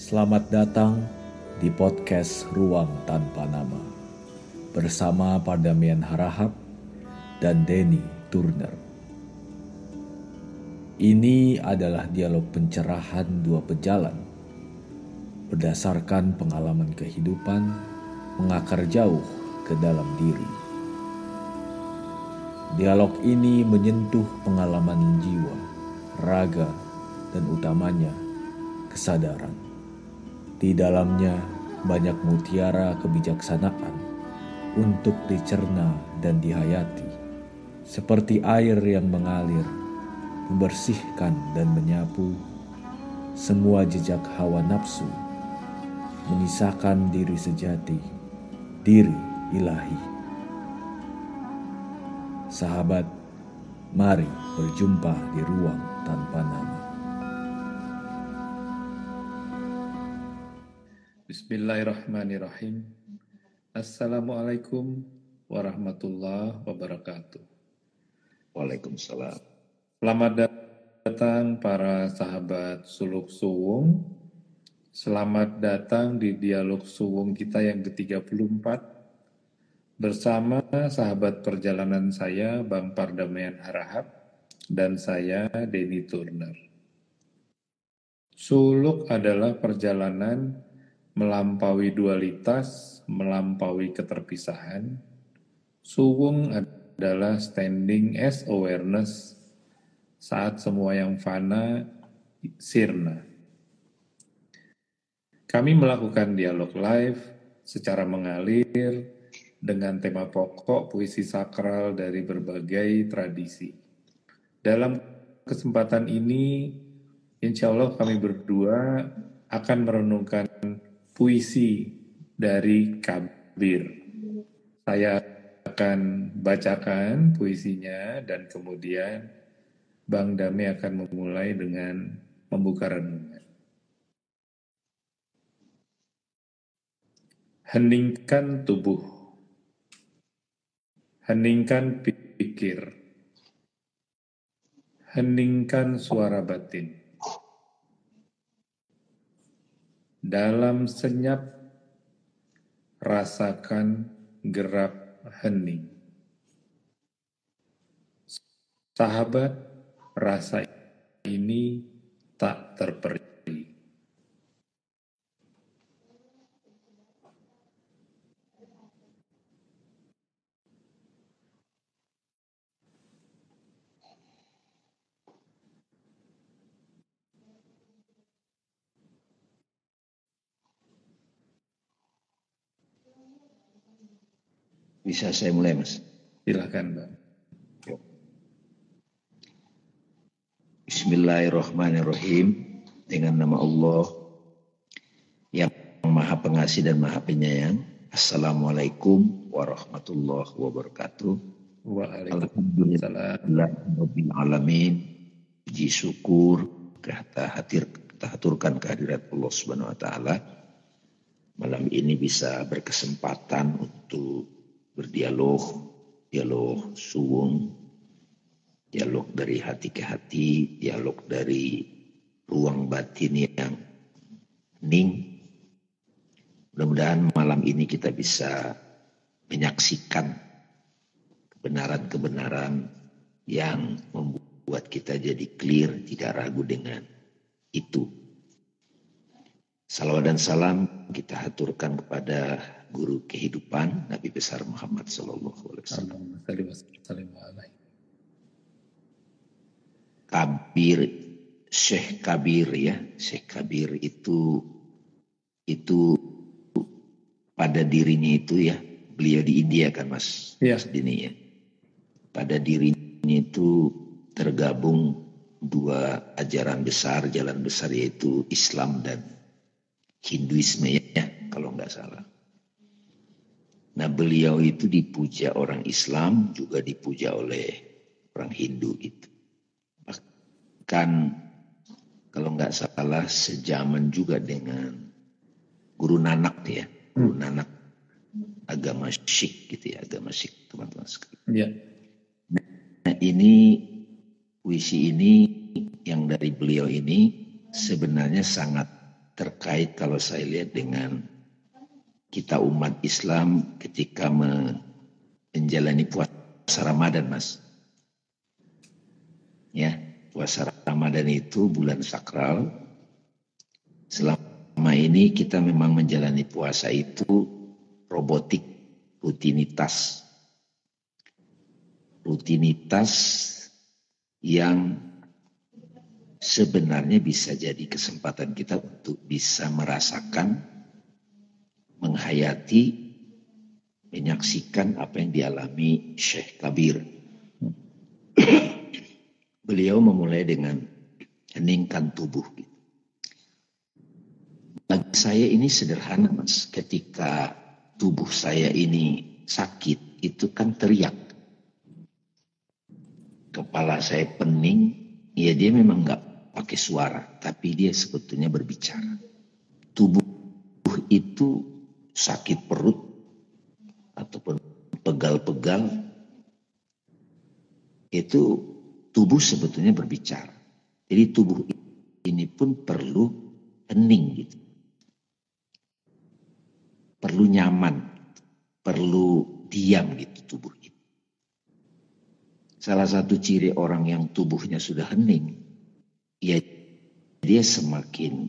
Selamat datang di podcast Ruang Tanpa Nama bersama Pardamaian Harahap dan Denny Turner. Ini adalah dialog pencerahan dua pejalan berdasarkan pengalaman kehidupan mengakar jauh ke dalam diri. Dialog ini menyentuh pengalaman jiwa, raga, dan utamanya kesadaran. Di dalamnya banyak mutiara kebijaksanaan untuk dicerna dan dihayati, seperti air yang mengalir, membersihkan dan menyapu semua jejak hawa nafsu, menyisakan diri sejati, diri ilahi. Sahabat, mari berjumpa di ruang tanpa nama. Bismillahirrahmanirrahim. Assalamualaikum warahmatullahi wabarakatuh. Waalaikumsalam. Selamat datang para sahabat Suluk Suwung. Selamat datang di dialog Suwung kita yang ke-34 bersama sahabat perjalanan saya Bang Pardamaian Harahap dan saya Denny Turner. Suluk adalah perjalanan melampaui dualitas, melampaui keterpisahan. Suwung adalah standing as awareness saat semua yang fana sirna. Kami melakukan dialog live secara mengalir dengan tema pokok puisi sakral dari berbagai tradisi. Dalam kesempatan ini, insya Allah kami berdua akan merenungkan puisi dari Kabir. Saya akan bacakan puisinya dan kemudian Bang Dame akan memulai dengan membuka renungan. Heningkan tubuh, heningkan pikir, heningkan suara batin. Dalam senyap, rasakan gerak hening. Sahabat, rasa ini tak terperi. Bisa saya mulai, Mas? Silakan, Bang. Bismillahirrahmanirrahim. Dengan nama Allah yang Maha Pengasih dan Maha Penyayang. Assalamualaikum warahmatullahi wabarakatuh. Waalaikumsalam. Alhamdulillah alamin. Puji syukur kita haturkan kehadirat Allah Subhanahu wa taala. Malam ini bisa berkesempatan untuk berdialog, dialog suwung, dialog dari hati ke hati, dialog dari ruang batin yang hening. Mudah-mudahan malam ini kita bisa menyaksikan kebenaran-kebenaran yang membuat kita jadi clear, tidak ragu dengan itu. Salawat dan salam kita haturkan kepada guru kehidupan Nabi besar Muhammad sallallahu alaihi wasallam. Kabir, Syekh Kabir ya, Syekh Kabir itu pada dirinya itu ya, beliau di India kan Mas, ya. Mas Dini ya. Pada dirinya itu tergabung dua ajaran besar, jalan besar yaitu Islam dan Hinduisme ya, kalau nggak salah. Nah beliau itu dipuja orang Islam, juga dipuja oleh orang Hindu itu. Bahkan kalau nggak salah sejaman juga dengan Guru Nanak ya. Guru Nanak agama Sikh gitu ya, agama Sikh teman-teman sekalian. Ya. Nah ini puisi ini yang dari beliau ini sebenarnya sangat terkait kalau saya lihat dengan kita umat Islam ketika menjalani puasa Ramadan, Mas. Ya, puasa Ramadan itu bulan sakral. Selama ini kita memang menjalani puasa itu robotik, rutinitas. Rutinitas yang sebenarnya bisa jadi kesempatan kita untuk bisa merasakan, menghayati, menyaksikan apa yang dialami Syekh Kabir. Beliau memulai dengan heningkan tubuh. Bagi saya ini sederhana, Mas. Ketika tubuh saya ini sakit, itu kan teriak. Kepala saya pening, ya dia memang nggak pakai suara, tapi dia sebetulnya berbicara. Tubuh itu sakit perut ataupun pegal-pegal, itu tubuh sebetulnya berbicara. Jadi tubuh ini pun perlu hening gitu. Perlu nyaman, perlu diam gitu tubuh itu. Salah satu ciri orang yang tubuhnya sudah hening, ya dia semakin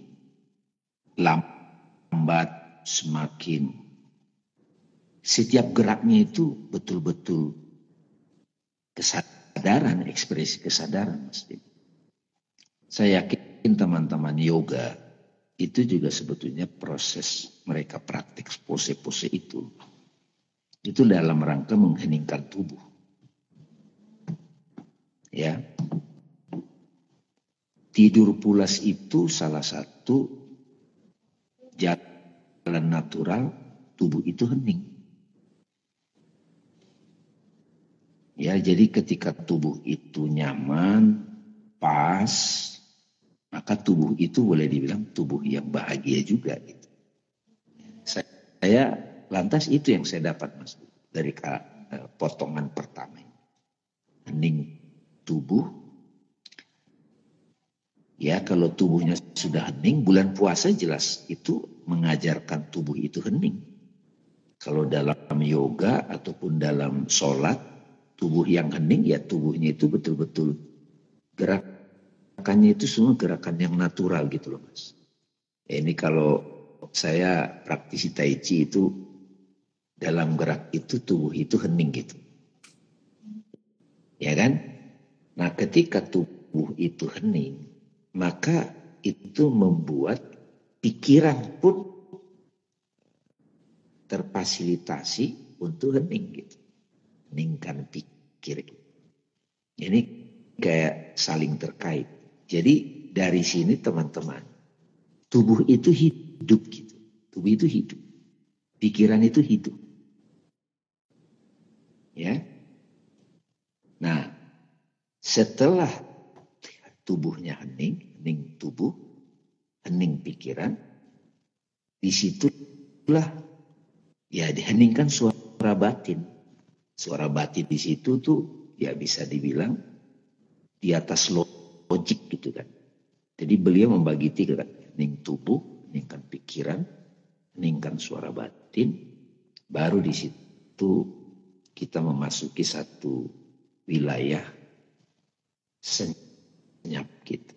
lambat, semakin setiap geraknya itu betul-betul kesadaran, ekspresi kesadaran. Saya yakin teman-teman yoga itu juga sebetulnya proses mereka praktik pose-pose itu dalam rangka mengheningkan tubuh. Ya, tidur pulas itu salah satu jalan natural tubuh itu hening. Ya, jadi ketika tubuh itu nyaman, pas, maka tubuh itu boleh dibilang tubuh yang bahagia juga. Gitu. Saya lantas itu yang saya dapat, Mas, dari potongan pertama. Hening tubuh. Ya, kalau tubuhnya sudah hening, bulan puasa jelas itu mengajarkan tubuh itu hening. Kalau dalam yoga ataupun dalam sholat, tubuh yang hening, ya tubuhnya itu betul-betul gerakannya itu semua gerakan yang natural gitu loh, Mas. Ini kalau saya praktisi Tai Chi itu dalam gerak itu tubuh itu hening gitu. Ya kan? Nah, ketika tubuh itu hening, maka itu membuat pikiran pun terfasilitasi untuk hening gitu. Heningkan pikir. Ini kayak saling terkait. Jadi dari sini teman-teman, tubuh itu hidup gitu. Tubuh itu hidup. Pikiran itu hidup. Ya. Nah, setelah tubuhnya hening tubuh, hening pikiran, disitulah ya diheningkan suara batin. Suara batin di situ tuh ya bisa dibilang di atas logik gitu kan. Jadi beliau membagi tiga kan, hening tubuh, heningkan pikiran, heningkan suara batin, baru di situ kita memasuki satu wilayah senyap gitu.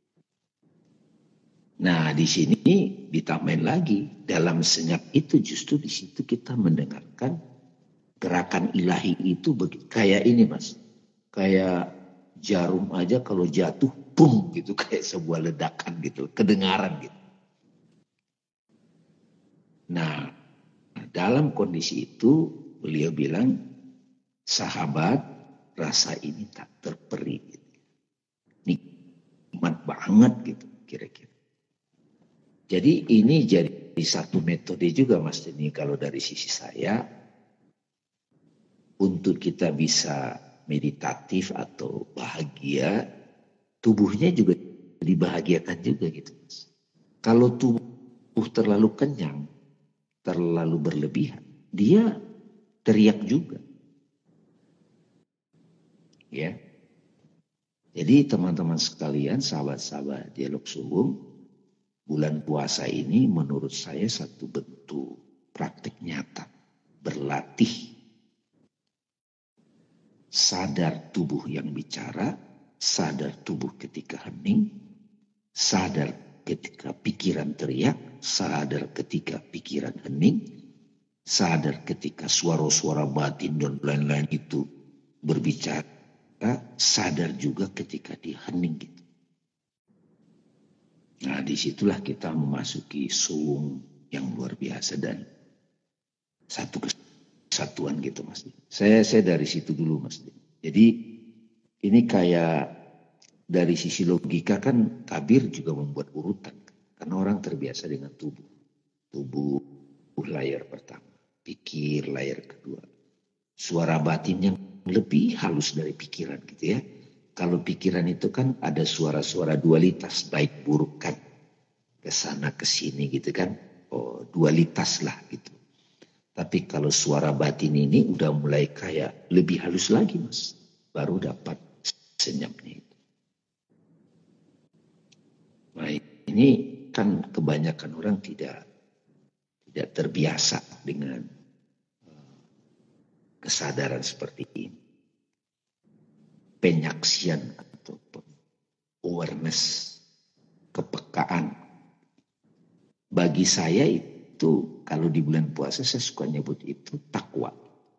Nah, di sini ditambahin lagi, dalam senyap itu justru di situ kita mendengarkan gerakan ilahi itu kayak ini, Mas. Kayak jarum aja kalau jatuh, bum gitu, kayak sebuah ledakan gitu, kedengaran gitu. Nah, dalam kondisi itu beliau bilang, sahabat, rasa ini tak terperi. Gitu. Nikmat banget gitu kira-kira. Jadi ini jadi satu metode juga, Mas Denny, kalau dari sisi saya, untuk kita bisa meditatif atau bahagia, tubuhnya juga dibahagiakan juga gitu, Mas. Kalau tubuh terlalu kenyang, terlalu berlebihan, dia teriak juga. Ya. Jadi teman-teman sekalian, sahabat-sahabat Dialog Suwung, bulan puasa ini menurut saya satu bentuk praktik nyata. Berlatih sadar tubuh yang bicara, sadar tubuh ketika hening, sadar ketika pikiran teriak, sadar ketika pikiran hening, sadar ketika suara-suara batin dan lain-lain itu berbicara, sadar juga ketika dia hening gitu. Nah, disitulah kita memasuki suung yang luar biasa dan satu kesatuan gitu Mas. Saya dari situ dulu Mas. Jadi ini kayak dari sisi logika kan tabir juga membuat urutan. Karena orang terbiasa dengan tubuh. Tubuh layar pertama, pikir layar kedua. Suara batin yang lebih halus dari pikiran gitu ya. Kalau pikiran itu kan ada suara-suara dualitas, baik buruk kan, kesana kesini gitu kan, dualitas lah gitu. Tapi kalau suara batin ini udah mulai kayak lebih halus lagi Mas, baru dapat senyapnya itu. Nah ini kan kebanyakan orang tidak terbiasa dengan kesadaran seperti ini. Penyaksian atau awareness, kepekaan. Bagi saya itu kalau di bulan puasa saya suka nyebut itu takwa.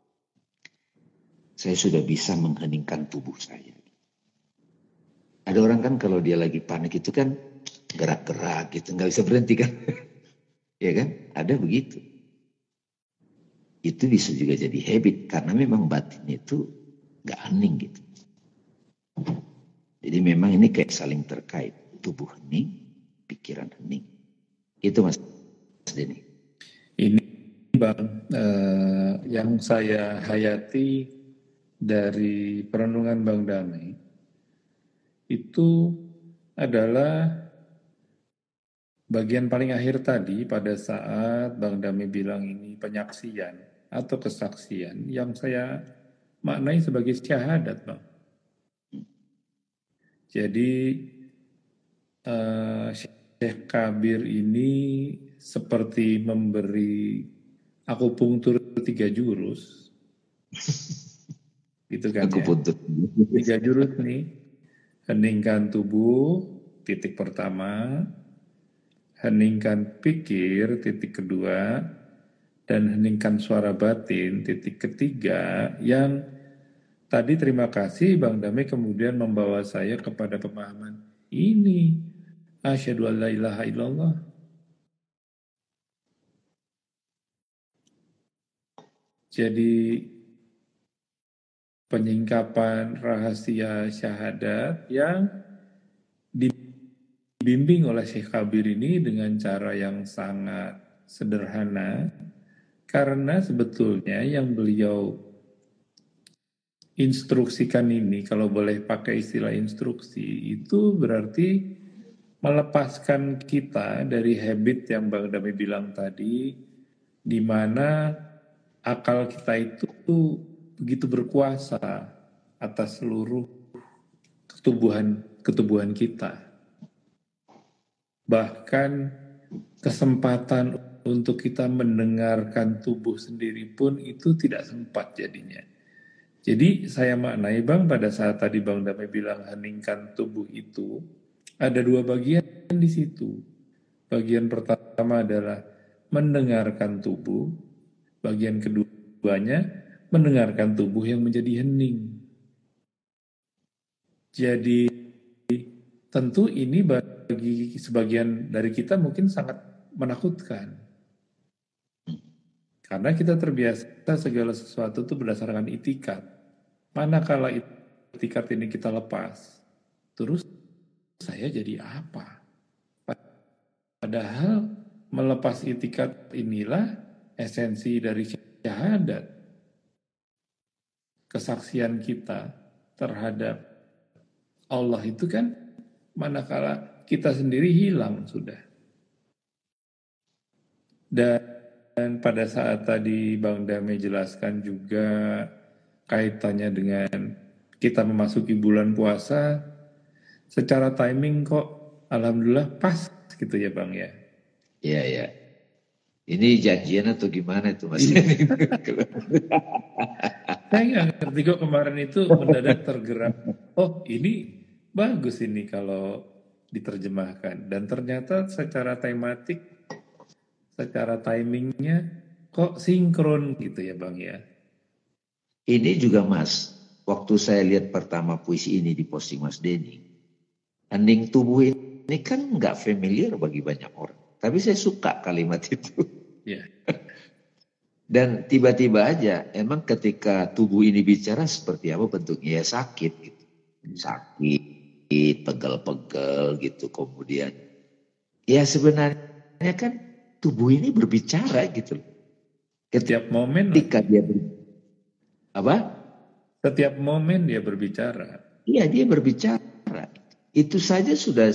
Saya sudah bisa mengheningkan tubuh saya. Ada orang kan kalau dia lagi panik itu kan gerak-gerak gitu, nggak bisa berhenti kan. Ya kan, ada begitu. Itu bisa juga jadi habit karena memang batin itu nggak hening gitu. Jadi memang ini kayak saling terkait. Tubuh hening, pikiran hening. Itu Mas Denny. Ini Bang, yang saya hayati dari perenungan Bang Damai itu adalah bagian paling akhir tadi pada saat Bang Damai bilang ini penyaksian atau kesaksian yang saya maknai sebagai syahadat Bang. Jadi Syekh Kabir ini seperti memberi akupunktur 3 jurus, gitu kan Akupunktur. ya. 3 jurus nih, heningkan tubuh, titik pertama, heningkan pikir, titik kedua, dan heningkan suara batin, titik ketiga, yang tadi terima kasih Bang Damai kemudian membawa saya kepada pemahaman ini. Asyhadu an la ilaha illallah. Jadi penyingkapan rahasia syahadat yang dibimbing oleh Syekh Kabir ini dengan cara yang sangat sederhana, karena sebetulnya yang beliau instruksikan ini, kalau boleh pakai istilah instruksi, itu berarti melepaskan kita dari habit yang Bang Dami bilang tadi, di mana akal kita itu begitu berkuasa atas seluruh ketubuhan kita. Bahkan kesempatan untuk kita mendengarkan tubuh sendiri pun itu tidak sempat jadinya. Jadi saya maknai Bang pada saat tadi Bang Damai bilang heningkan tubuh itu, ada 2 bagian di situ. Bagian pertama adalah mendengarkan tubuh, bagian keduanya mendengarkan tubuh yang menjadi hening. Jadi tentu ini bagi sebagian dari kita mungkin sangat menakutkan. Karena kita terbiasa segala sesuatu itu berdasarkan itikat. Manakala itikat ini kita lepas, terus saya jadi apa? Padahal melepas itikat inilah esensi dari syahadat. Kesaksian kita terhadap Allah itu kan manakala kita sendiri hilang sudah. Dan pada saat tadi Bang Damai jelaskan juga kaitannya dengan kita memasuki bulan puasa, secara timing kok alhamdulillah pas gitu ya Bang ya. Iya, ya. Ini janjian atau gimana itu Mas? Saya nggak ngerti kok kemarin itu mendadak tergerak. Oh ini bagus ini kalau diterjemahkan. Dan ternyata secara tematik, secara timingnya kok sinkron gitu ya Bang ya. Ini juga Mas, waktu saya lihat pertama puisi ini di posting Mas Denny, hening tubuh ini kan nggak familiar bagi banyak orang. Tapi saya suka kalimat itu. Iya. Dan tiba-tiba aja, emang ketika tubuh ini bicara seperti apa bentuknya? Ya sakit gitu. Sakit, pegel-pegel gitu. Kemudian, ya sebenarnya kan tubuh ini berbicara gitu. Setiap momen Ketika lagi. dia apa? Setiap momen dia berbicara. Iya, dia berbicara. Itu saja sudah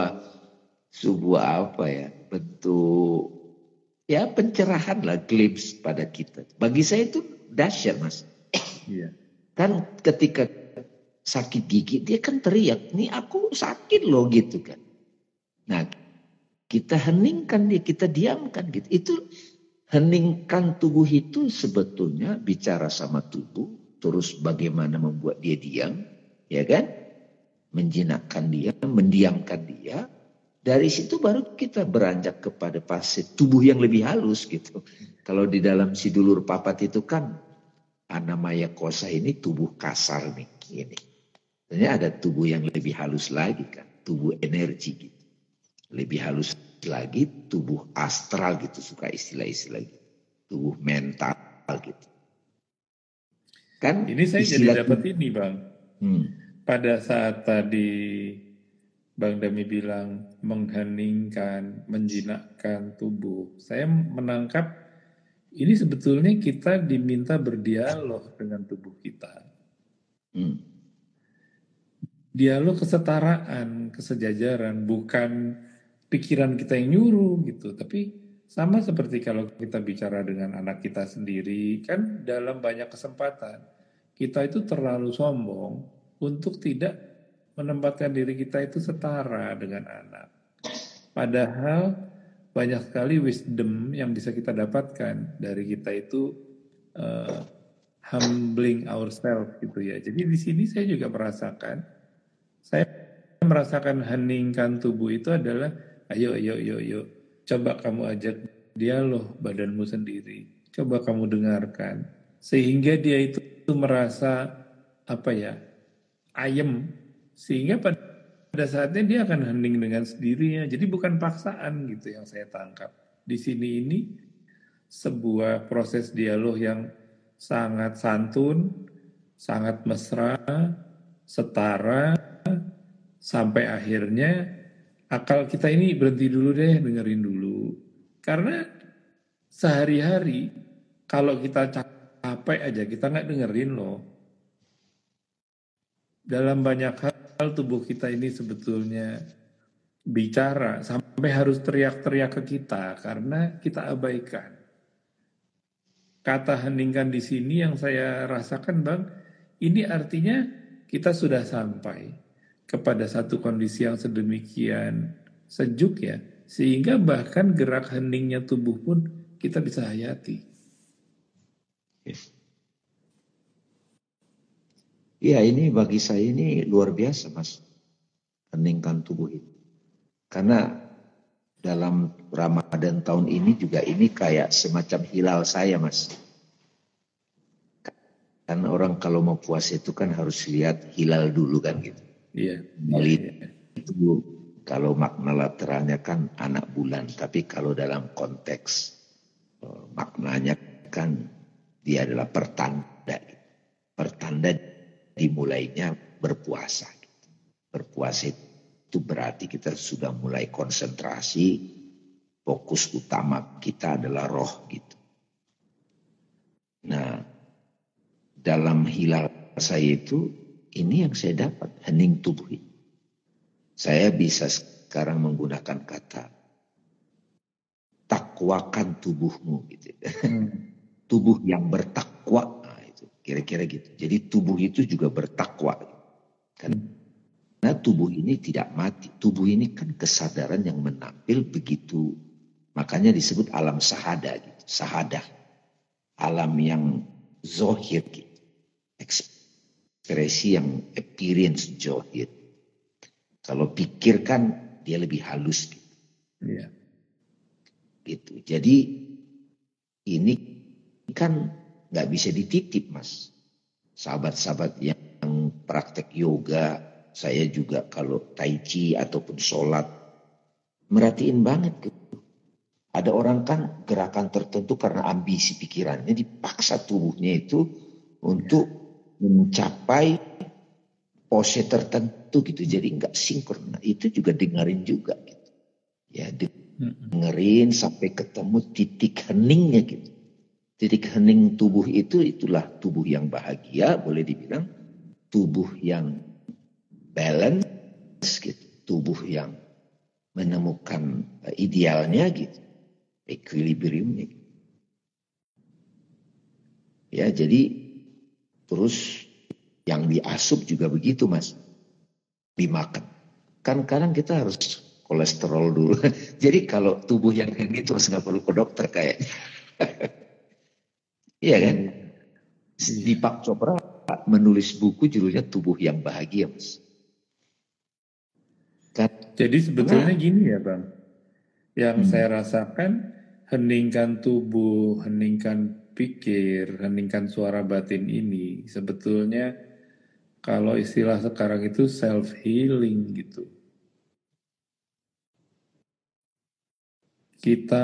sebuah apa ya, bentuk ya pencerahan lah, glimpse pada kita. Bagi saya itu dahsyat Mas. Iya. Kan ketika sakit gigi dia kan teriak, nih aku sakit loh gitu kan. Nah kita heningkan dia, kita diamkan gitu. Itu heningkan tubuh itu sebetulnya bicara sama tubuh, terus bagaimana membuat dia diam, ya kan? Menjinakkan dia, mendiamkan dia. Dari situ baru kita beranjak kepada fase tubuh yang lebih halus gitu. Kalau di dalam si dulur papat itu kan Anamaya Kosa ini tubuh kasar nih. Ini. Sebenarnya ada tubuh yang lebih halus lagi kan. Tubuh energi gitu. Lebih halus lagi tubuh astral gitu. Suka istilah-istilah gitu. Tubuh mental gitu. Kan Ini saya istilah jadi dapat ini Bang. Pada saat tadi Bang Dami bilang mengheningkan, menjinakkan tubuh. Saya menangkap ini sebetulnya kita diminta berdialog dengan tubuh kita. Dialog kesetaraan, kesejajaran, bukan pikiran kita yang nyuruh gitu. Tapi sama seperti kalau kita bicara dengan anak kita sendiri, kan dalam banyak kesempatan kita itu terlalu sombong untuk tidak menempatkan diri kita itu setara dengan anak. Padahal banyak sekali wisdom yang bisa kita dapatkan dari kita itu humbling ourselves gitu ya. Jadi di sini saya juga merasakan heningkan tubuh itu adalah ayo coba kamu ajak dialog badanmu sendiri. Coba kamu dengarkan sehingga dia itu merasa apa ya? Ayem sehingga pada saatnya dia akan hening dengan sendirinya. Jadi bukan paksaan gitu yang saya tangkap. Di sini ini sebuah proses dialog yang sangat santun, sangat mesra, setara, sampai akhirnya akal kita ini berhenti dulu deh, dengerin dulu. Karena sehari-hari kalau kita capek aja kita nggak dengerin loh. Dalam banyak hal tubuh kita ini sebetulnya bicara sampai harus teriak-teriak ke kita karena kita abaikan. Kata heningkan di sini yang saya rasakan Bang, ini artinya kita sudah sampai kepada satu kondisi yang sedemikian sejuk ya, sehingga bahkan gerak heningnya tubuh pun kita bisa hayati. Ya ini bagi saya ini luar biasa Mas. Heningkan tubuh itu. Karena dalam Ramadan tahun ini juga ini kayak semacam hilal saya Mas. Karena orang kalau mau puasa itu kan harus lihat hilal dulu kan gitu. Iya. Itu kalau makna lateralnya kan anak bulan. Tapi kalau dalam konteks maknanya kan dia adalah pertanda. Pertanda dimulainya berpuasa. Berpuasa itu berarti kita sudah mulai konsentrasi, fokus utama kita adalah roh gitu. Nah, dalam hilal saya itu, ini yang saya dapat, hening tubuh. Saya bisa sekarang menggunakan kata, takwakan tubuhmu gitu. Tubuh yang bertakwa. Kira-kira gitu. Jadi tubuh itu juga bertakwa. Karena Karena tubuh ini tidak mati. Tubuh ini kan kesadaran yang menampil begitu. Makanya disebut alam sahada. Gitu. Sahadah. Alam yang zohir. Gitu. Ekspresi yang appearance zohir. Kalau pikir kan dia lebih halus. Gitu. Iya. Gitu. Jadi ini kan nggak bisa dititip, Mas. Sahabat-sahabat yang praktek yoga, saya juga kalau tai chi ataupun sholat, merhatiin banget gitu. Ada orang kan gerakan tertentu karena ambisi pikirannya dipaksa tubuhnya itu untuk mencapai pose tertentu gitu. Jadi nggak sinkron. Nah, itu juga dengerin juga gitu. Ya dengerin sampai ketemu titik heningnya gitu. Titik hening tubuh itu itulah tubuh yang bahagia, boleh dibilang tubuh yang balance gitu, tubuh yang menemukan idealnya gitu, equilibriumnya. Ya, jadi terus yang diasup juga begitu, Mas. Dimakan. Kan kadang kita harus kolesterol dulu. Jadi kalau tubuh yang ini terus nggak perlu ke dokter kayaknya. Iya kan? Di Pak Chopra menulis buku judulnya Tubuh yang Bahagia, Mas. Jadi sebetulnya gini ya Bang, yang saya rasakan heningkan tubuh, heningkan pikir, heningkan suara batin ini sebetulnya kalau istilah sekarang itu self healing gitu. Kita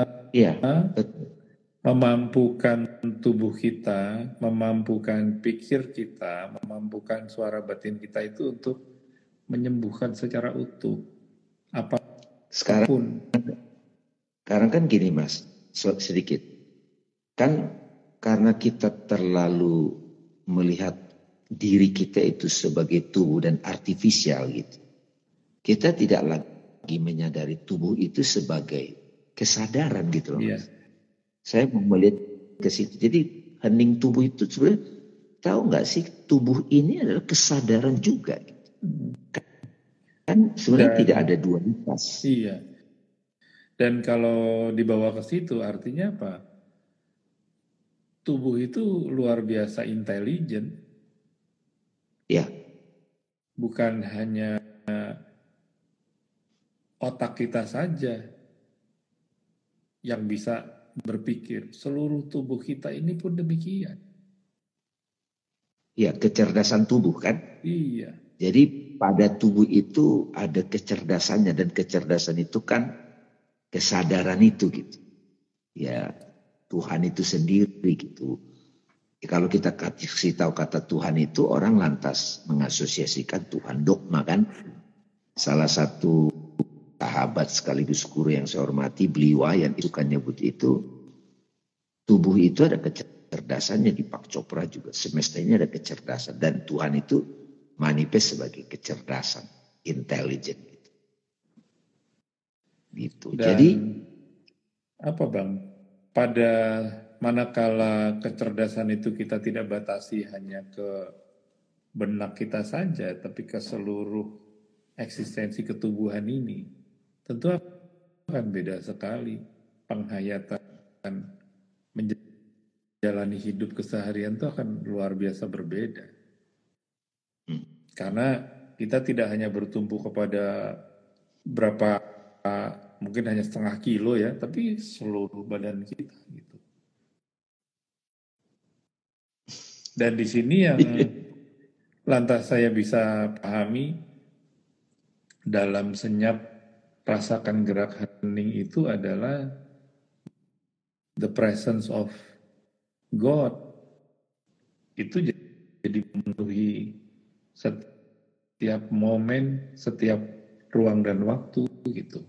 memampukan tubuh kita, memampukan pikir kita, memampukan suara batin kita itu untuk menyembuhkan secara utuh apapun. Sekarang kan gini Mas, sedikit. Kan karena kita terlalu melihat diri kita itu sebagai tubuh dan artifisial gitu. Kita tidak lagi menyadari tubuh itu sebagai kesadaran gitu loh. Iya. Saya mau melihat ke situ. Jadi hening tubuh itu sebenarnya tahu nggak sih tubuh ini adalah kesadaran juga. Gitu. Kan sebenarnya tidak ada dualitas. Iya. Dan kalau dibawa ke situ artinya apa? Tubuh itu luar biasa intelijen. Ya. Bukan hanya otak kita saja yang bisa berpikir. Seluruh tubuh kita ini pun demikian. Ya, kecerdasan tubuh kan? Iya. Jadi pada tubuh itu ada kecerdasannya dan kecerdasan itu kan kesadaran itu gitu. Ya, Tuhan itu sendiri gitu. Ya, kalau kita kasih tahu kata Tuhan itu orang lantas mengasosiasikan Tuhan dogma kan. Salah satu sahabat sekaligus guru yang saya hormati, beliau yang itu kan nyebut itu tubuh itu ada kecerdasannya. Di Pak Chopra juga semestanya ada kecerdasan dan Tuhan itu manifest sebagai kecerdasan, intelijen gitu. Gitu. Dan jadi apa Bang? Pada manakala kecerdasan itu kita tidak batasi hanya ke benak kita saja, tapi ke seluruh eksistensi ketubuhan ini, tentu akan beda sekali penghayatan menjalani hidup keseharian itu akan luar biasa berbeda. Karena kita tidak hanya bertumpu kepada berapa, mungkin hanya setengah kilo ya, tapi seluruh badan kita gitu. Dan di sini yang lantas saya bisa pahami dalam senyap rasakan gerak hening itu adalah the presence of God. Itu jadi memenuhi setiap momen, setiap ruang dan waktu gitu.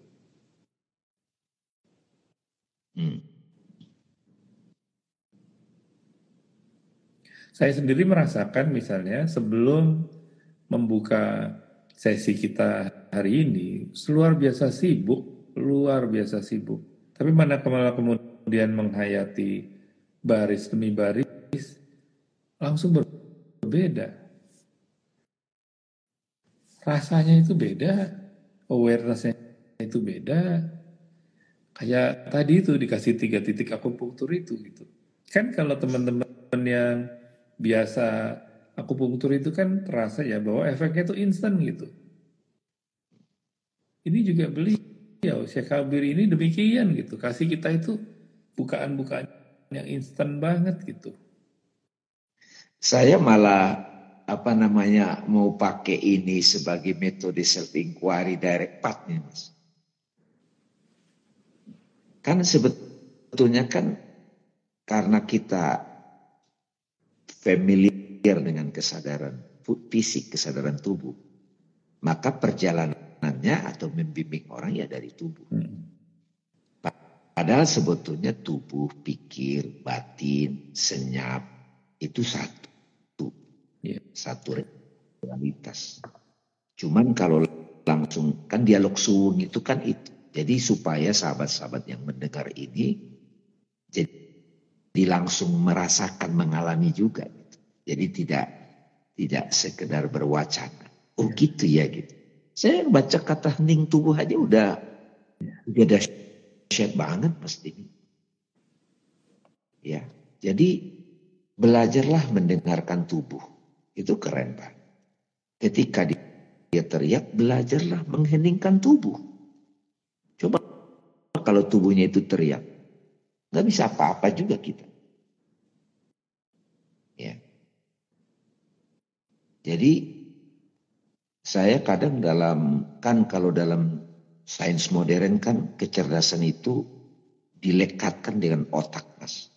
Saya sendiri merasakan misalnya sebelum membuka sesi kita hari ini, luar biasa sibuk. Tapi manakala kemudian menghayati baris demi baris, langsung berbeda. rasanya itu beda, awareness-nya itu beda. Kayak tadi itu dikasih 3 titik akupunktur itu gitu. Kan kalau teman-teman yang biasa akupunktur itu kan terasa ya bahwa efeknya itu instan gitu. Ini juga beliau Syekh Kabir ini demikian gitu. Kasih kita itu bukaan-bukaan yang instan banget gitu. Saya malah mau pakai ini sebagai metode self inquiry direct path nih, Mas. Kan sebetulnya kan karena kita familiar dengan kesadaran fisik, kesadaran tubuh, maka perjalanannya atau membimbing orang ya dari tubuh. Padahal sebetulnya tubuh, pikir, batin, senyap itu satu. Satu realitas. Cuman kalau langsung, kan dialog suwung itu kan itu. Jadi supaya sahabat-sahabat yang mendengar ini jadi langsung merasakan, mengalami juga. Jadi tidak sekedar berwacana. Oh gitu ya gitu. Saya baca kata hening tubuh aja udah dahsyat banget pasti. Ya, jadi belajarlah mendengarkan tubuh. Itu keren, Pak. Ketika dia teriak, belajarlah mengheningkan tubuh. Coba kalau tubuhnya itu teriak, nggak bisa apa-apa juga kita. Ya. Jadi saya kadang kalau dalam sains modern kan kecerdasan itu dilekatkan dengan otak, Mas.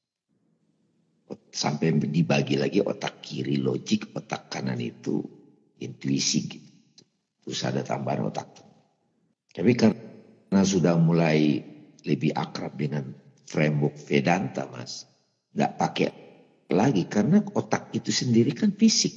Sampai dibagi lagi otak kiri logik, otak kanan itu intuisi gitu. Terus ada tambahan otak. Tapi karena sudah mulai lebih akrab dengan framework Vedanta, Mas, nggak pakai lagi karena otak itu sendiri kan fisik.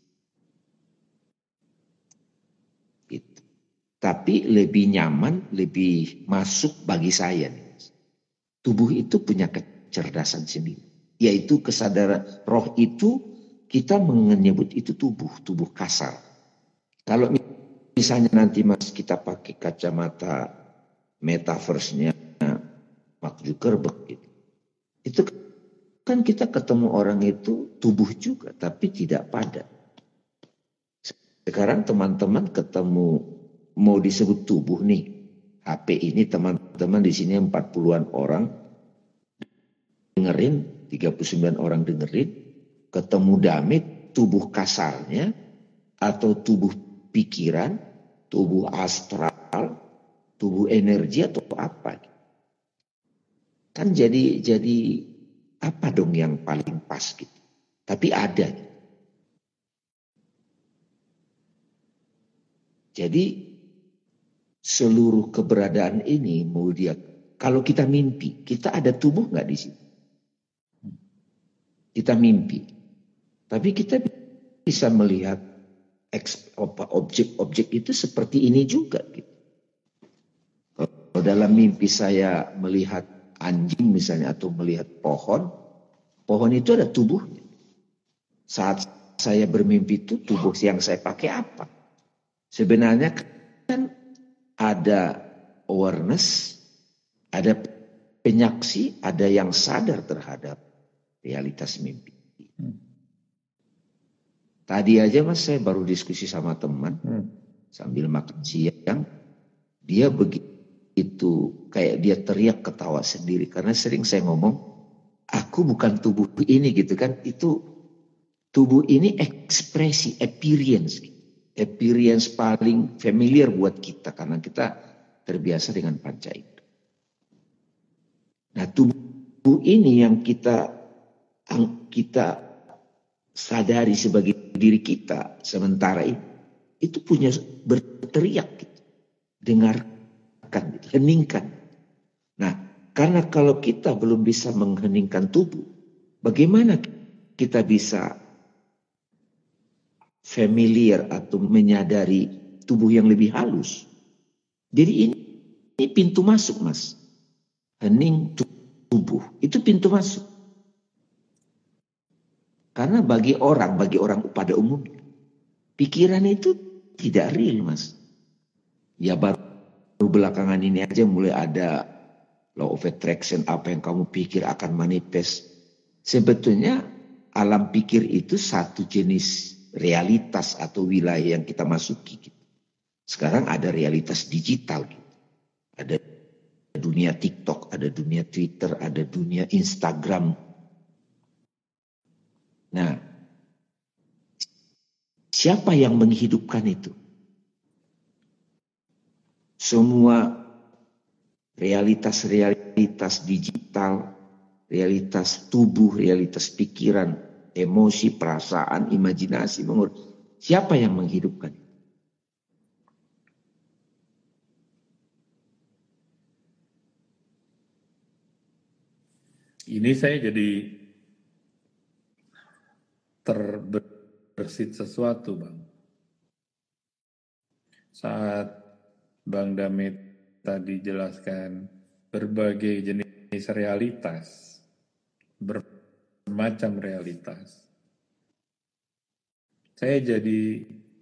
Gitu. Tapi lebih nyaman, lebih masuk bagi saya nih, Mas. Tubuh itu punya kecerdasan sendiri. Yaitu kesadaran roh itu kita menyebut itu tubuh kasar. Kalau misalnya nanti Mas kita pakai kacamata metaverse-nya Mark Zuckerberg gitu. Itu kan kita ketemu orang itu tubuh juga tapi tidak padat. Sekarang teman-teman ketemu mau disebut tubuh nih. HP ini teman-teman di sini 40-an orang dengerin, 39 orang dengerin, ketemu Damit, tubuh kasarnya, atau tubuh pikiran, tubuh astral, tubuh energi atau apa. Kan jadi apa dong yang paling pas gitu. Tapi ada. Jadi seluruh keberadaan ini mau dia, kalau kita mimpi, kita ada tubuh nggak di situ? Kita mimpi, tapi kita bisa melihat objek-objek itu seperti ini juga. Gitu. Kalau dalam mimpi saya melihat anjing misalnya atau melihat pohon itu ada tubuhnya. Saat saya bermimpi itu tubuh yang saya pakai apa? Sebenarnya kan ada awareness, ada penyaksi, ada yang sadar terhadap realitas mimpi. Tadi aja Mas saya baru diskusi sama teman sambil makan siang. Dia begitu kayak dia teriak ketawa sendiri karena sering saya ngomong aku bukan tubuh ini gitu kan. Itu tubuh ini ekspresi, appearance paling familiar buat kita karena kita terbiasa dengan panca indera. Nah tubuh ini yang kita sadari sebagai diri kita sementara ini itu punya berteriak gitu, dengarkan gitu, heningkan. Nah karena kalau kita belum bisa mengheningkan tubuh, bagaimana kita bisa familiar atau menyadari tubuh yang lebih halus? Jadi ini pintu masuk Mas, hening tubuh itu pintu masuk. Karena bagi orang pada umumnya, pikiran itu tidak real, Mas. Ya baru belakangan ini aja mulai ada law of attraction, apa yang kamu pikir akan manifest. Sebetulnya alam pikir itu satu jenis realitas atau wilayah yang kita masuki. Sekarang ada realitas digital. Ada dunia TikTok, ada dunia Twitter, ada dunia Instagram. Nah, siapa yang menghidupkan itu? Semua realitas digital, realitas tubuh, realitas pikiran, emosi, perasaan, imajinasi, siapa yang menghidupkan? Ini saya jadi terbersit sesuatu, Bang. Saat Bang Damit tadi jelaskan berbagai jenis realitas, bermacam realitas, saya jadi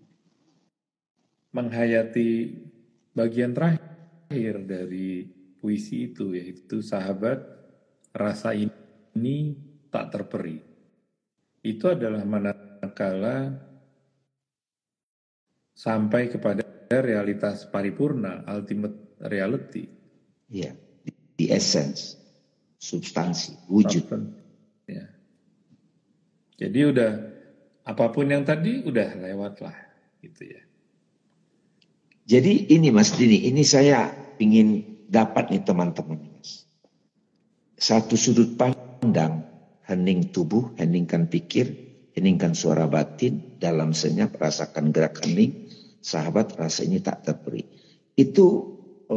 menghayati bagian terakhir dari puisi itu, yaitu sahabat, rasa ini tak terperi. Itu adalah manakala sampai kepada realitas paripurna, ultimate reality. Ya, the essence, substansi, wujud. Ya. Jadi udah apapun yang tadi udah lewat lah, gitu ya. Jadi ini Mas Dini, ini saya ingin dapat nih teman-teman, Mas. Satu sudut pandang, hening tubuh, heningkan pikir, heningkan suara batin, dalam senyap rasakan gerak hening, sahabat rasa ini tak terperi. Itu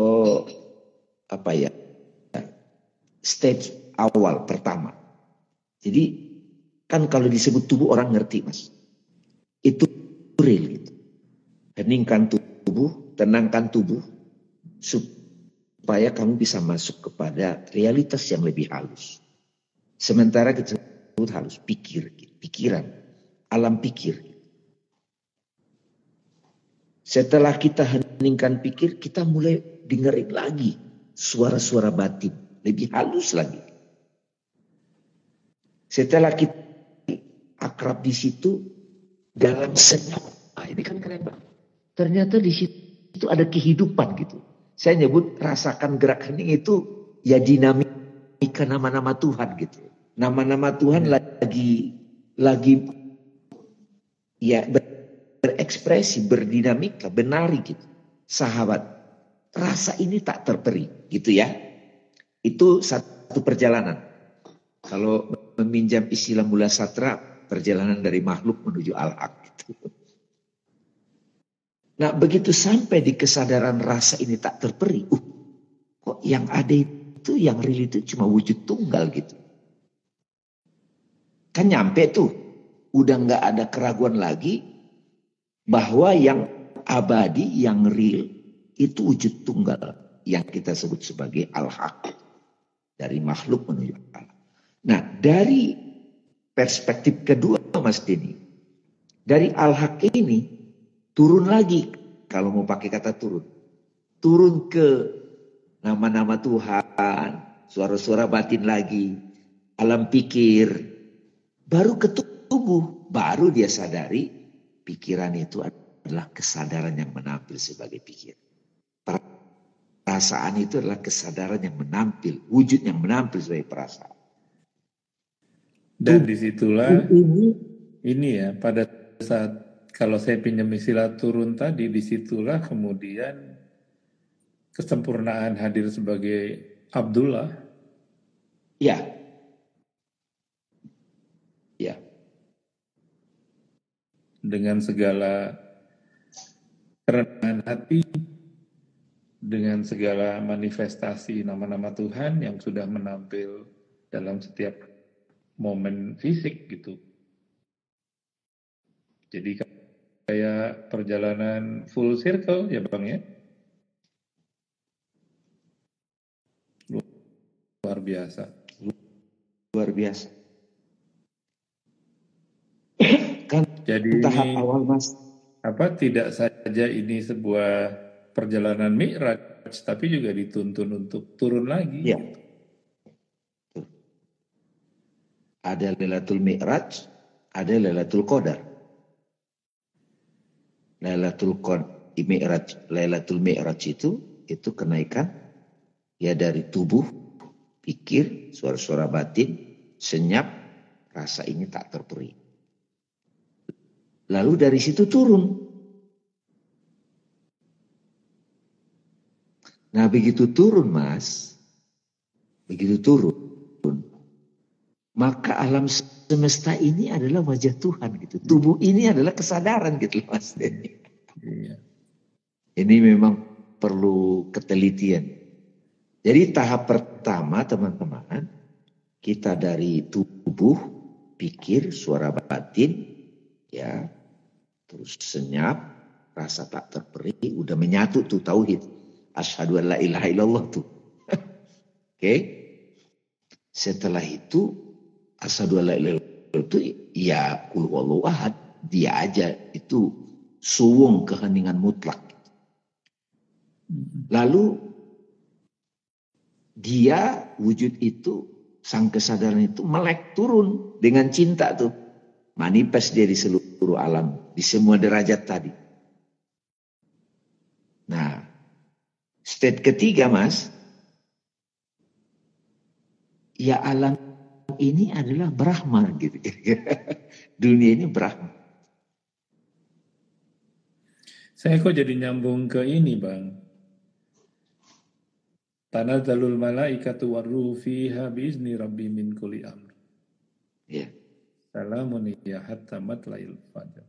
stage awal pertama. Jadi kan kalau disebut tubuh orang ngerti, Mas. Itu real gitu. Heningkan tubuh, tenangkan tubuh supaya kamu bisa masuk kepada realitas yang lebih halus. Sementara kita sebut halus pikiran, alam pikir. Setelah kita heningkan pikir, kita mulai dengerin lagi suara-suara batin, lebih halus lagi. Setelah kita akrab di situ, dalam senyap, ini kan keren banget. Ternyata di situ ada kehidupan gitu. Saya nyebut rasakan gerak hening itu ya dinamika nama-nama Tuhan gitu. Nama-nama Tuhan lagi ya berekspresi, berdinamika, benari gitu. Sahabat, rasa ini tak terperi gitu ya. Itu satu perjalanan. Kalau meminjam istilah Mula Satra, perjalanan dari makhluk menuju al-haq gitu. Nah begitu sampai di kesadaran rasa ini tak terperi, kok yang ada itu, yang real itu cuma wujud tunggal gitu. Kan nyampe tuh, udah nggak ada keraguan lagi bahwa yang abadi, yang real itu wujud tunggal yang kita sebut sebagai al-haq, dari makhluk menuju Allah. Nah dari perspektif kedua Mas Dini, dari al-haq ini turun lagi, kalau mau pakai kata turun ke nama-nama Tuhan, suara-suara batin lagi, alam pikir, baru ke tubuh, baru dia sadari pikiran itu adalah kesadaran yang menampil sebagai pikiran. Perasaan itu adalah kesadaran yang menampil, wujud yang menampil sebagai perasaan. Dan disitulah ini ya, pada saat kalau saya pinjam istilah turun tadi, disitulah kemudian kesempurnaan hadir sebagai Abdullah. Ya. Ya. Dengan segala kerendahan hati, dengan segala manifestasi nama-nama Tuhan yang sudah menampil dalam setiap momen fisik gitu. Jadi kayak perjalanan full circle ya Bang ya. Luar biasa. Luar biasa. Kan Jadi tahap awal Mas. tidak saja ini sebuah perjalanan Mi'raj, tapi juga dituntun untuk turun lagi. Ya. Ada Lailatul Mi'raj, ada Lailatul Qadar. Lailatul Mi'raj itu kenaikan ya dari tubuh, pikir, suara-suara batin, senyap, rasa ini tak terperi. Lalu dari situ turun. Nah begitu turun Mas, maka alam semesta ini adalah wajah Tuhan gitu. Tubuh ini adalah kesadaran gitu Mas. Iya. Ini memang perlu ketelitian. Jadi tahap pertama teman-teman, kita dari tubuh, pikir, suara batin, ya, terus senyap, rasa tak terperi, udah menyatu tuh tauhid. Asyhadu an la ilaha illallah tuh. Oke. Setelah itu asyhadu an la ilaha illallah itu ya qul huwallahu ahad, dia aja itu suwung keheningan mutlak. Lalu dia wujud itu, sang kesadaran itu melek turun dengan cinta tuh. Manifest dia di seluruh alam, di semua derajat tadi. Nah, state ketiga Mas, ya alam ini adalah Brahma gitu. Dunia ini Brahma. Saya kok jadi nyambung ke ini Bang. Tanazzalul malaikatu warruhu fiha biizni rabbi min kulli amr. Ya. Salamun hiya hatta matla'il fajr.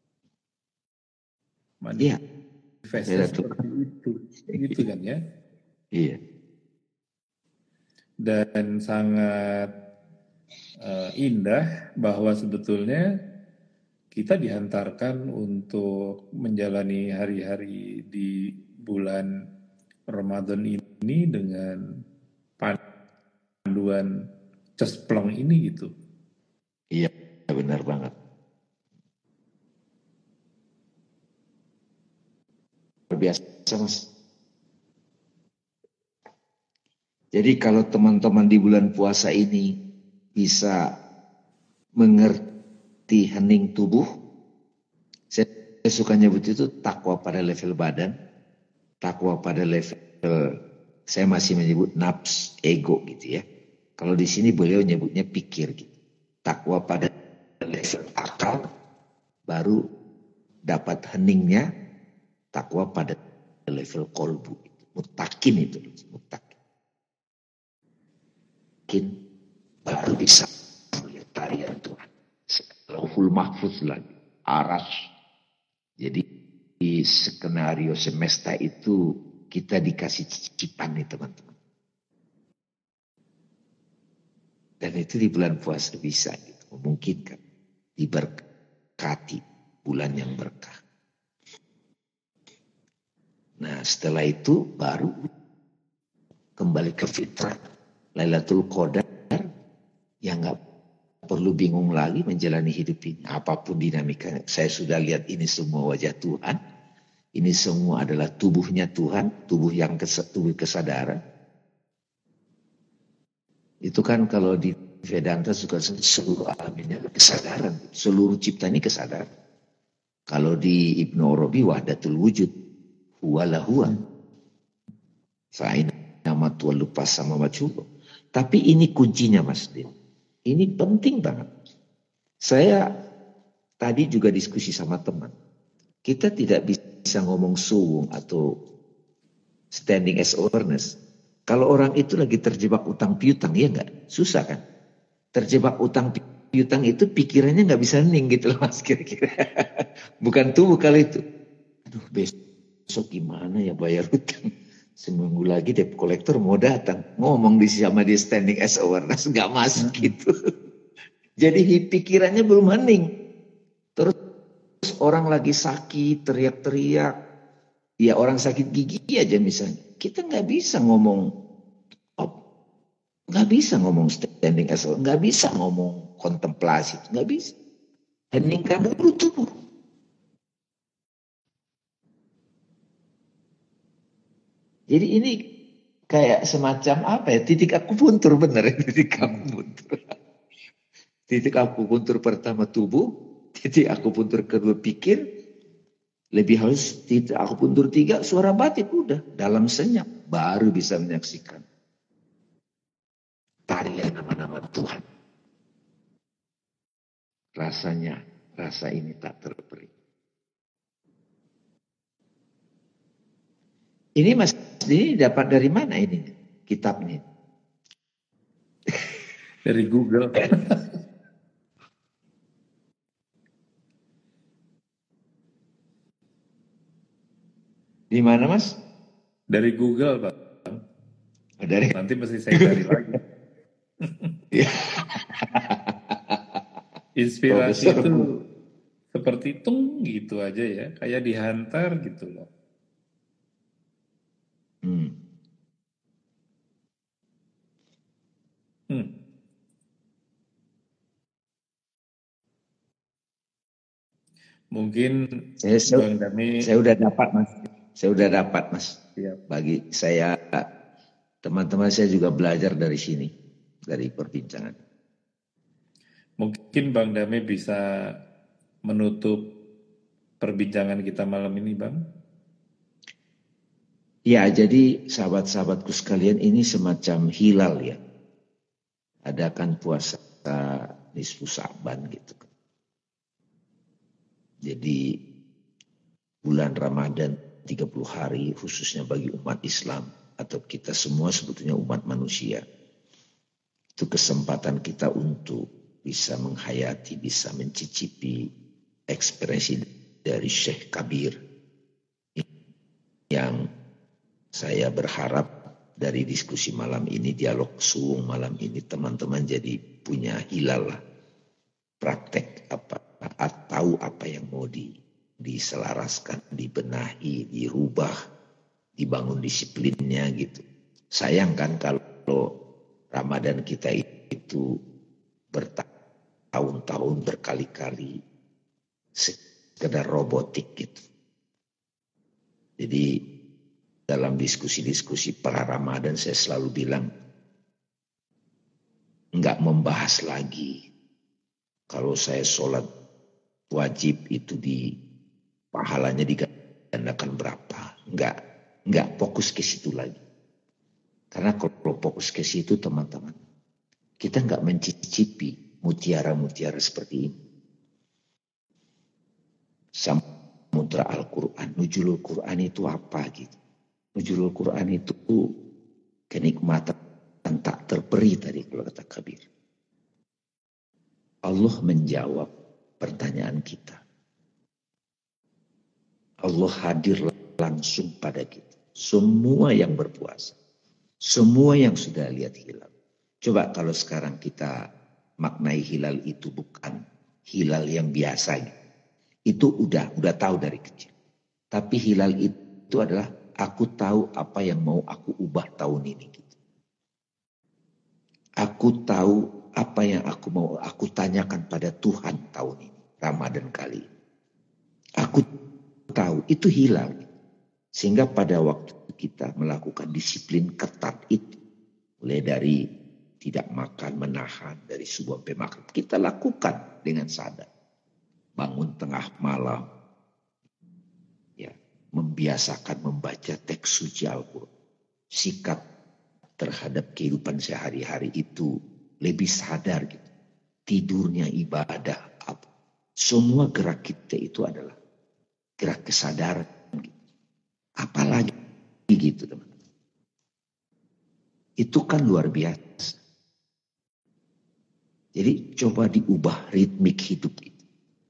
Iya. Manifestnya seperti itu. Gitu kan ya? Iya. Dan sangat indah bahwa sebetulnya kita dihantarkan untuk menjalani hari-hari di bulan Ramadan ini dengan panduan cesplong ini gitu. Iya, benar banget. Biasa Mas. Jadi kalau teman-teman di bulan puasa ini bisa mengerti hening tubuh, saya suka nyebut itu takwa pada level badan, takwa pada level, saya masih menyebut nafs, ego gitu ya. Kalau di sini beliau nyebutnya pikir gitu. Takwa pada level akal, baru dapat heningnya takwa pada level kolbu. Mutakin itu, mutakin. Baru bisa melihat tarian Tuhan. Lauhul mahfuz lagi, aras. Jadi di skenario semesta itu kita dikasih cicipan nih teman-teman. Dan itu di bulan puasa bisa gitu, memungkinkan. Diberkati bulan yang berkah. Nah setelah itu baru kembali ke fitrah. Lailatul Qadar yang nggak perlu bingung lagi menjalani hidup ini. Apapun dinamikanya. Saya sudah lihat ini semua wajah Tuhan. Ini semua adalah tubuhnya Tuhan. Tubuh kesadaran. Itu kan kalau di Vedanta suka seluruh alam ini kesadaran. Seluruh cipta ini kesadaran. Kalau di Ibnu Arabi wahdatul wujud. Huwalah huwa. Fa'ina matul lupa sama maculo. Tapi ini kuncinya Mas Din. Ini penting banget. Saya tadi juga diskusi sama teman. Kita tidak bisa ngomong suwung atau standing as awareness. Kalau orang itu lagi terjebak utang piutang, ya enggak? Susah kan? Terjebak utang piutang itu pikirannya nggak bisa hening gitu loh Mas kira-kira. Bukan tubuh kali itu. Aduh besok gimana ya bayar utang. Seminggu lagi debt collector mau datang. Ngomong sama dia standing as awareness. Gak masuk gitu. Jadi pikirannya belum hening. Terus orang lagi sakit, teriak-teriak. Ya orang sakit gigi aja misalnya. Kita gak bisa ngomong. Gak bisa ngomong standing as awareness. Gak bisa ngomong kontemplasi. Gak bisa. Heningkan dulu tubuh. Jadi ini kayak semacam apa ya, titik akupuntur, benar ya, titik akupuntur. Titik akupuntur pertama tubuh, titik akupuntur kedua pikir, lebih halus titik akupuntur tiga suara batin, udah dalam senyap baru bisa menyaksikan tarian nama-nama Tuhan. Rasanya, rasa ini tak terperi. Ini Mas ini dapat dari mana ini kitabnya? Dari Google. Di mana Mas? Dari Google, Pak. Dari Nanti mesti saya cari lagi. Inspirasi Profesor itu seperti tung gitu aja ya, kayak dihantar gitu loh. Mungkin Bang Dami, saya udah dapat Mas. Saya udah dapat Mas. Siap. Bagi saya, teman-teman saya juga belajar dari sini, dari perbincangan. Mungkin Bang Dami bisa menutup perbincangan kita malam ini, Bang. Ya, jadi sahabat-sahabatku sekalian, ini semacam hilal ya. Adakan puasa nisfu Sa'ban gitu. Jadi bulan Ramadan 30 hari khususnya bagi umat Islam atau kita semua sebetulnya umat manusia. Itu kesempatan kita untuk bisa menghayati, bisa mencicipi ekspresi dari Syekh Kabir yang saya berharap dari diskusi malam ini, dialog suwung malam ini, teman-teman jadi punya hilal lah, praktek apa, tahu apa yang mau diselaraskan, dibenahi, dirubah, dibangun disiplinnya gitu. Sayang kan kalau Ramadan kita itu bertahun-tahun, berkali-kali sekedar robotik gitu. Jadi dalam diskusi-diskusi para Ramadan saya selalu bilang enggak membahas lagi kalau saya sholat wajib itu pahalanya digandakan berapa. Enggak fokus ke situ lagi. Karena kalau fokus ke situ teman-teman, kita enggak mencicipi mutiara-mutiara seperti ini. Samudra Al-Quran, nuzulul Quran itu apa gitu. Nuzulul Quran itu kenikmatan tak terperi tadi kalau kata Kabir. Allah menjawab pertanyaan kita. Allah hadir langsung pada kita. Semua yang berpuasa. Semua yang sudah lihat hilal. Coba kalau sekarang kita maknai hilal itu bukan hilal yang biasa. Itu udah tahu dari kecil. Tapi hilal itu adalah aku tahu apa yang mau aku ubah tahun ini. Aku tahu apa yang aku mau aku tanyakan pada Tuhan tahun ini. Ramadan kali ini. Aku tahu itu hilal. Sehingga pada waktu kita melakukan disiplin ketat itu. Mulai dari tidak makan, menahan dari sebuah pemakan. Kita lakukan dengan sadar. Bangun tengah malam. Ya, membiasakan membaca teks suci Al-Quran. Sikap terhadap kehidupan sehari-hari itu lebih sadar gitu. Tidurnya ibadah apa. Semua gerak kita itu adalah gerak kesadaran gitu. Apalagi gitu teman-teman. Itu kan luar biasa. Jadi coba diubah ritmik hidup itu.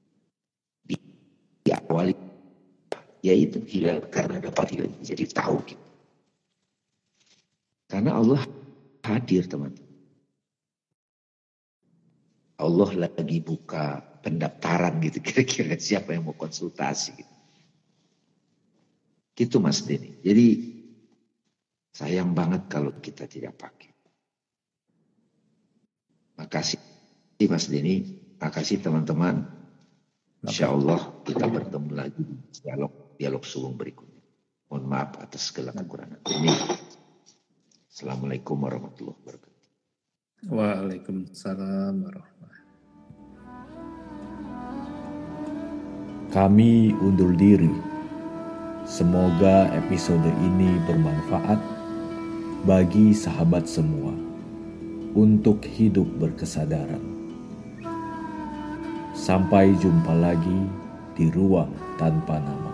Diawali yaitu hilal karena dapat hilal jadi tahu gitu. Karena Allah hadir teman-teman. Allah lagi buka pendaftaran gitu kira-kira siapa yang mau konsultasi gitu. Gitu Mas Denny. Jadi sayang banget kalau kita tidak pakai. Makasih Mas Denny. Makasih teman-teman. Insya Allah kita bertemu lagi di dialog suwung berikutnya. Mohon maaf atas segala kekurangan. Amin. Assalamualaikum warahmatullahi wabarakatuh. Waalaikumsalam warahmatullahi. Kami undur diri. Semoga episode ini bermanfaat bagi sahabat semua untuk hidup berkesadaran. Sampai jumpa lagi di ruang tanpa nama.